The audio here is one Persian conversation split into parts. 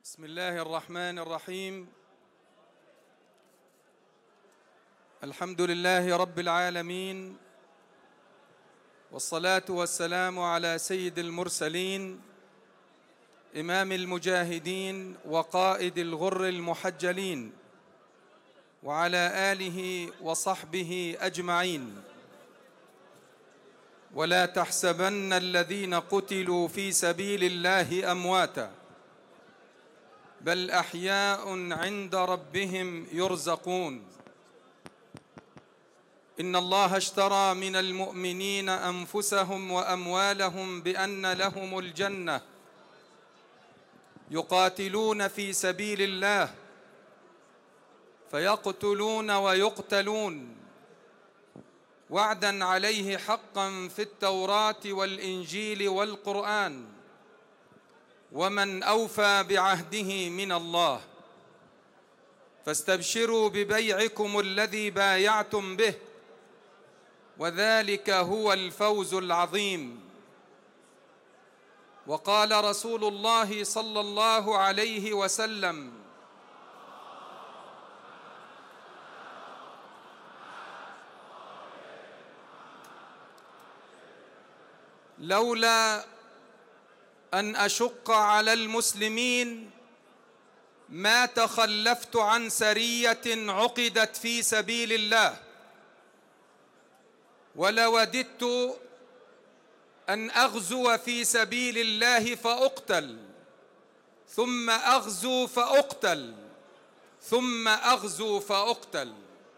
بسم الله الرحمن الرحيم. الحمد لله رب العالمين، والصلاة والسلام على سيد المرسلين إمام المجاهدين وقائد الغر المحجلين، وعلى آله وصحبه أجمعين. ولا تحسبن الذين قتلوا في سبيل الله أمواتا بل أحياء عند ربهم يرزقون. إن الله اشترى من المؤمنين أنفسهم وأموالهم بأن لهم الجنة يقاتلون في سبيل الله فيقتلون ويقتلون، وعدا عليه حقا في التوراة والإنجيل والقرآن، ومن أوفى بعهده من الله. فاستبشروا ببيعكم الذي بايعتم به، وذلك هو الفوز العظيم. وقال رسول الله صلى الله عليه وسلم: لولا أن أشق على المسلمين ما تخلفت عن سرية عقدت في سبيل الله، ولوددت أن أغزو في سبيل الله فأقتل، ثم أغزو فأقتل، ثم أغزو فأقتل.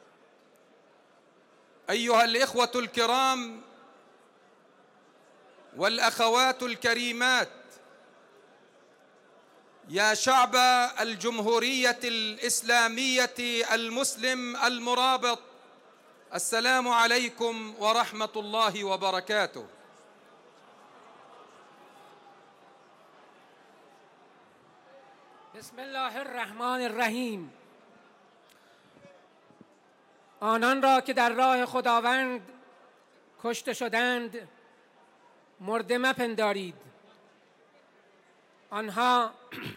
أيها الإخوة الكرام والأخوات الكريمات، يا شعب الجمهورية الإسلامية المسلم المرابط، السلام عليكم ورحمة الله وبركاته. بسم الله الرحمن الرحیم. آنان را که در راه خداوند کشته شدند مرده مپندارید، آنها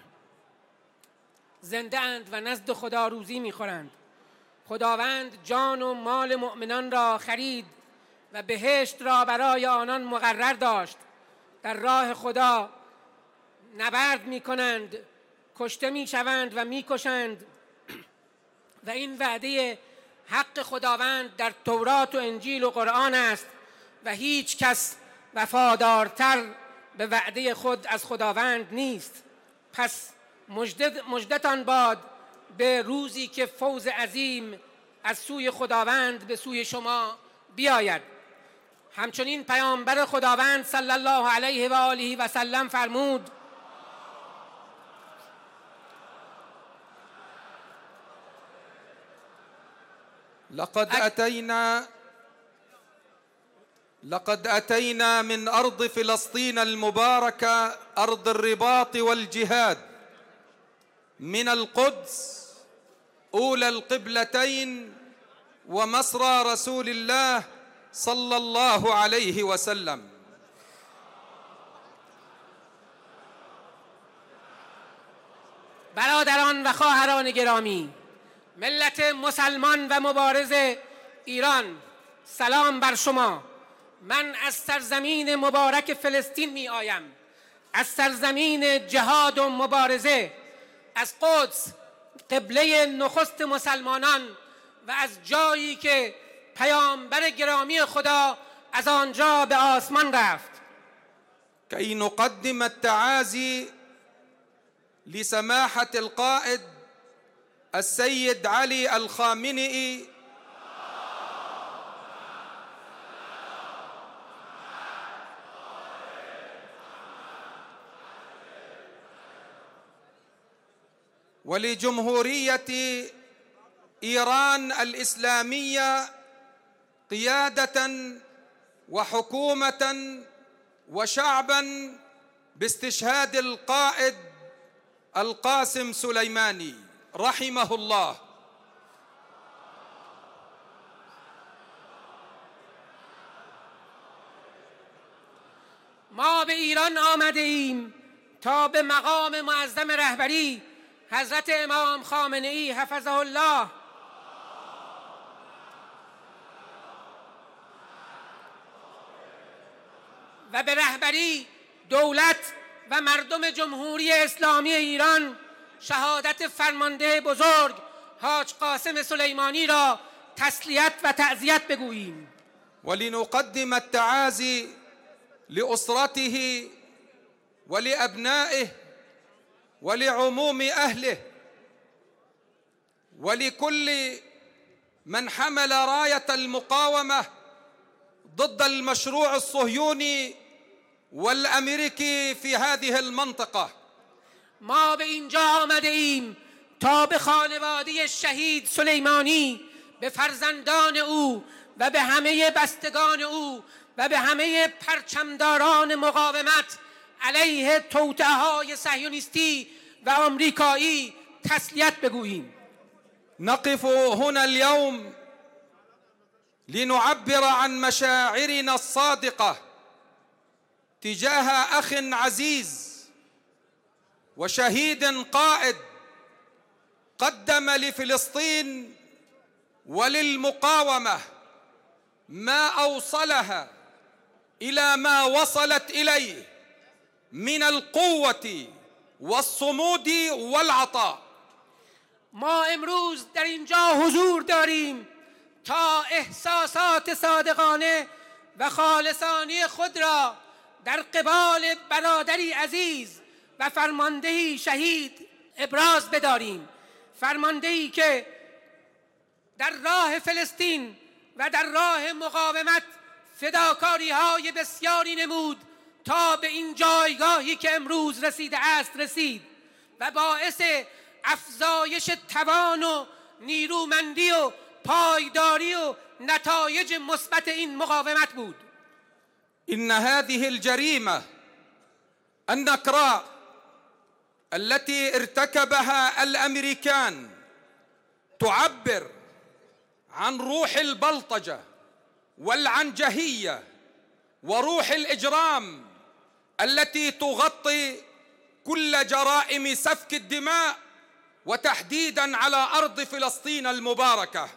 زنده اند و نزد خدا روزی میخورند. خداوند جان و مال مؤمنان را خرید و بهشت را برای آنان مقرر داشت. در راه خدا نبرد میکنند، کشته میشوند و میکشند، و این وعده حق خداوند در تورات و انجیل و قرآن است و هیچ کس وفادارتر به وعده خود از خداوند نیست. پس مژدتان باد به روزی که فوز عظیم از سوی خداوند به سوی شما بیاید. همچنین پیامبر خداوند صلی الله علیه و آله و سلم فرمود: لقد أتينا من أرض فلسطين المباركة، أرض الرباط والجهاد، من القدس أولى القبلتين ومصرى رسول الله صلى الله عليه وسلم. برادران و خواهران گرامی، ملت مسلمان و مبارز ایران، سلام بر شما. من از سرزمین مبارک فلسطین می آیم، از سرزمین جهاد و مبارزه، از قدس، قبله نخست مسلمانان، و از جایی که پیامبر گرامی خدا از آنجا به آسمان رفت. كي نقدم التعازي لسماحة القائد السيد علي الخامنئي ولجمهورية إيران الإسلامية قيادة وحكومة وشعبا باستشهاد القائد القاسم سليماني رحمه الله. ما به ایران آمده ایم تا به مقام معظم رهبری حضرت امام خامنه‌ای حفظه الله و به رهبری دولت و مردم جمهوری اسلامی ایران شهادت فرمانده بزرگ حاج قاسم سلیمانی را تسلیت و تعزیت بگوییم. ولنقدم التعازي لأسرته ولأبنائه ولعموم أهله ولكل من حمل راية المقاومة ضد المشروع الصهيوني والأمريكي في هذه المنطقة. ما به اینجا آمده ایم تا به خانواده شهید سلیمانی، به فرزندان او و به همه بستگان او و به همه پرچمداران مقاومت علیه توطئه‌های صهیونیستی و آمریکایی تسلیت بگوییم. نقف هنا اليوم لنعبر عن مشاعرنا الصادقة تجاه أخ عزيز وشهيد قائد قدم لفلسطين وللمقاومة ما أوصلها إلى ما وصلت إليه من القوة والصمود والعطاء. ما امروز در اینجا حضور داریم تا احساسات صادقانه و خالصانه خود را در قبال برادری عزیز و فرماندهی شهید ابراز بداریم. فرماندهی که در راه فلسطین و در راه مقاومت فداکاری های بسیاری نمود تا به این جایگاهی که امروز رسیده است رسید و باعث افزایش توان و نیرومندی و پایداری و نتایج مثبت این مقاومت بود. إن هذه الجريمة النكراء التي ارتكبها الأمريكان تعبر عن روح البلطجة والعنجهية وروح الإجرام التي تغطي كل جرائم سفك الدماء وتحديداً على أرض فلسطين المباركة.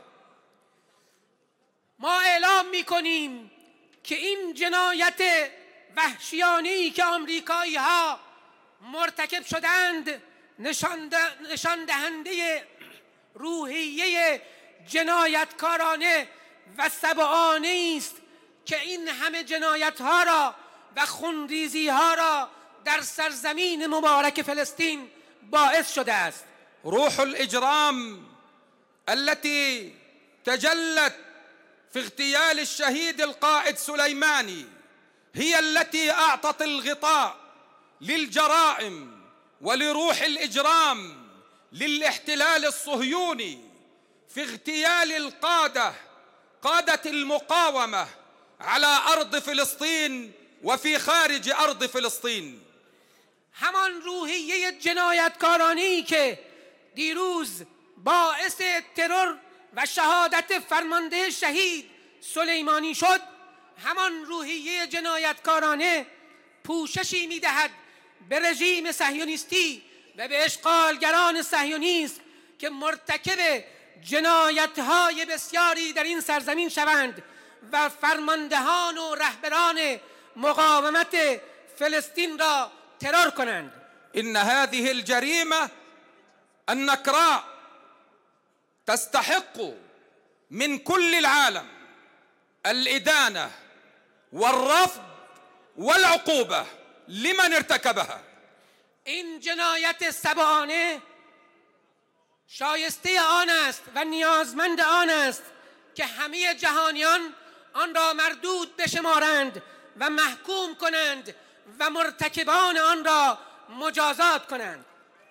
ما اعلام می‌کنیم که این جنایت وحشیانه‌ای که آمریکایی ها مرتکب شدند نشان دهنده روحیه جنایتکارانه و سبعانه است که این همه جنایت ها را و خونریزی ها را در سرزمین مبارک فلسطین باعث شده است. روح الإجرام التي تجلت في اغتيال الشهيد القائد سليماني هي التي أعطت الغطاء للجرائم ولروح الإجرام للاحتلال الصهيوني في اغتيال قادة المقاومة على أرض فلسطين وفي خارج أرض فلسطين. همان روحیه جنایتکارانی که دیروز باعث ترور و شهادت فرمانده شهید سلیمانی شد، همان روحیه جنایتکارانه پوششی می‌دهد به رژیم صهیونیستی و به اشغالگران صهیونیست که مرتکب جنایت‌های بسیاری در این سرزمین شوند و فرماندهان و رهبران مقاومت فلسطین را ترور کنند. إن هذه الجريمة النكراء تستحق من كل العالم الإدانة والرفض والعقوبة لمن ارتكبها. این جنایت سبعانه شایسته آن است و نیازمند آن است که همه جهانیان آن را مردود بشمارند و محکوم کنند و مرتکبان آن را مجازات کنند.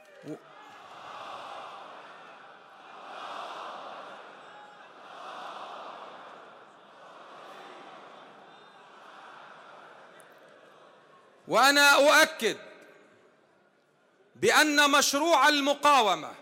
وأنا أؤكد بأن مشروع المقاومة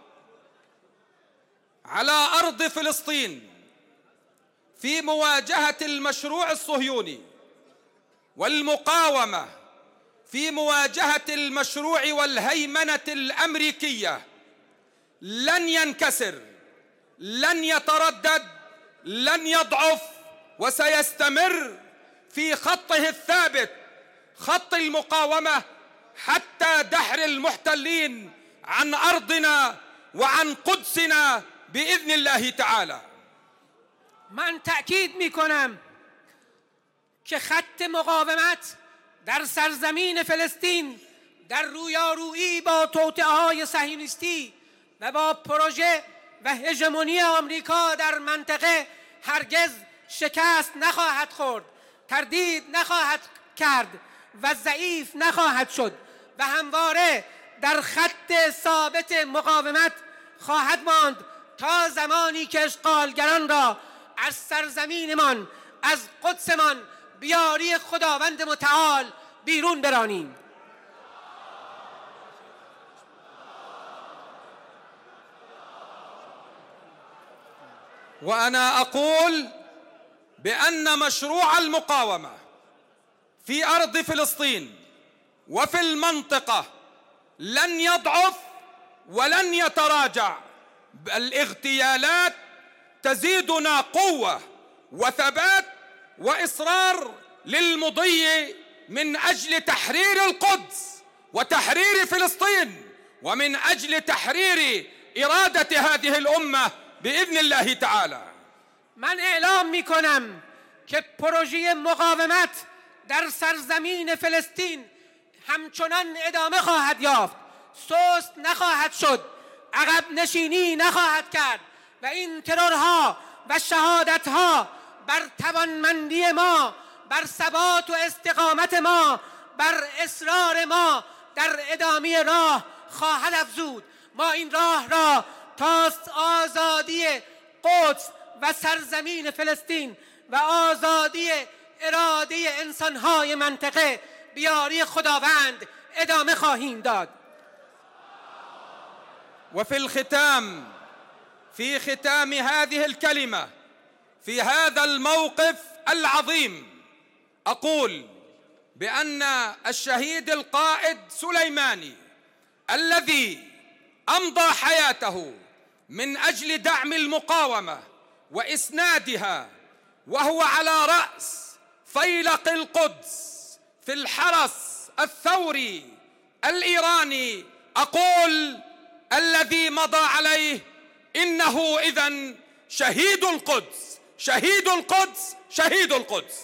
على أرض فلسطين في مواجهة المشروع الصهيوني والمقاومة في مواجهة المشروع والهيمنة الأمريكية لن ينكسر، لن يتردد، لن يضعف، وسيستمر في خطه الثابت، خط المقاومة، حتى دحر المحتلين عن أرضنا وعن قدسنا بإذن الله تعالى. من تأکید میکنم که خط مقاومت در سرزمین فلسطین در رویارویی با توطئه‌های صهیونیستی و با پروژه و هژمونی آمریکا در منطقه هرگز شکست نخواهد خورد، تردید نخواهد کرد و ضعیف نخواهد شد و همواره در خط ثابت مقاومت خواهد ماند تا زمانی که اشغالگران را از سرزمینمان، از قدسمان بیاری خداوند متعال بیرون برانیم. وأنا أقول بأن مشروع المقاومة في أرض فلسطين وفي المنطقة لن يضعف ولن يتراجع. الاغتيالات تزيدنا قوة وثبات وإصرار للمضي من أجل تحرير القدس وتحرير فلسطين، ومن أجل تحرير إرادة هذه الأمة بإذن الله تعالى. من اعلام میکنم که پروژه مقاومت در سرزمین فلسطین همچنان ادامه خواهد یافت، سست نخواهد شد، عقب نشینی نخواهد کرد و این ترورها و شهادتها بر توانمندی ما، بر ثبات و استقامت ما، بر اصرار ما در ادامه راه خواهد افزود. ما این راه را تا آزادی قدس و سرزمین فلسطین و آزادی اراده انسانهای منطقه بیاری خداوند ادامه خواهیم داد. وفي الختام، في ختام هذه الكلمة، في هذا الموقف العظيم، أقول بأن الشهيد القائد سليماني الذي أمضى حياته من أجل دعم المقاومة وإسنادها، وهو على رأس فيلق القدس في الحرس الثوري الإيراني، أقول الذي مضى عليه إنه إذن شهيد القدس، شهيد القدس، شهيد القدس.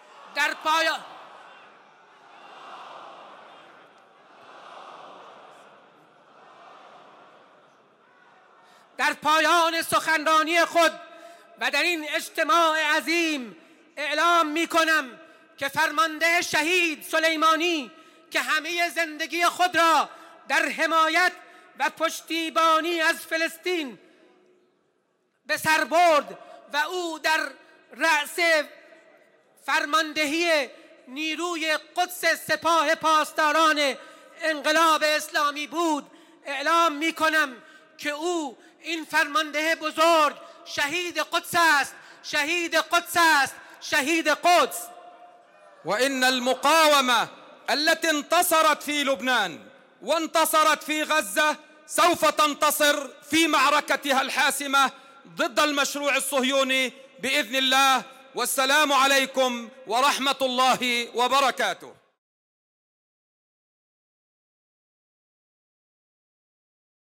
در پایان سخنرانی خود و در این اجتماع عظیم اعلام می کنم که فرمانده شهید سلیمانی که همه زندگی خود را در حمایت و پشتیبانی از فلسطین به سر برد و او در رأس فرماندهی نیروی قدس سپاه پاسداران انقلاب اسلامی بود، اعلام می کنم که او این فرمانده بزرگ شهید قدس است، شهید قدس است، شهید قدس. وإن المقاومة التي انتصرت في لبنان وانتصرت في غزة سوف تنتصر في معركتها الحاسمة ضد المشروع الصهيوني بإذن الله. والسلام عليكم ورحمة الله وبركاته.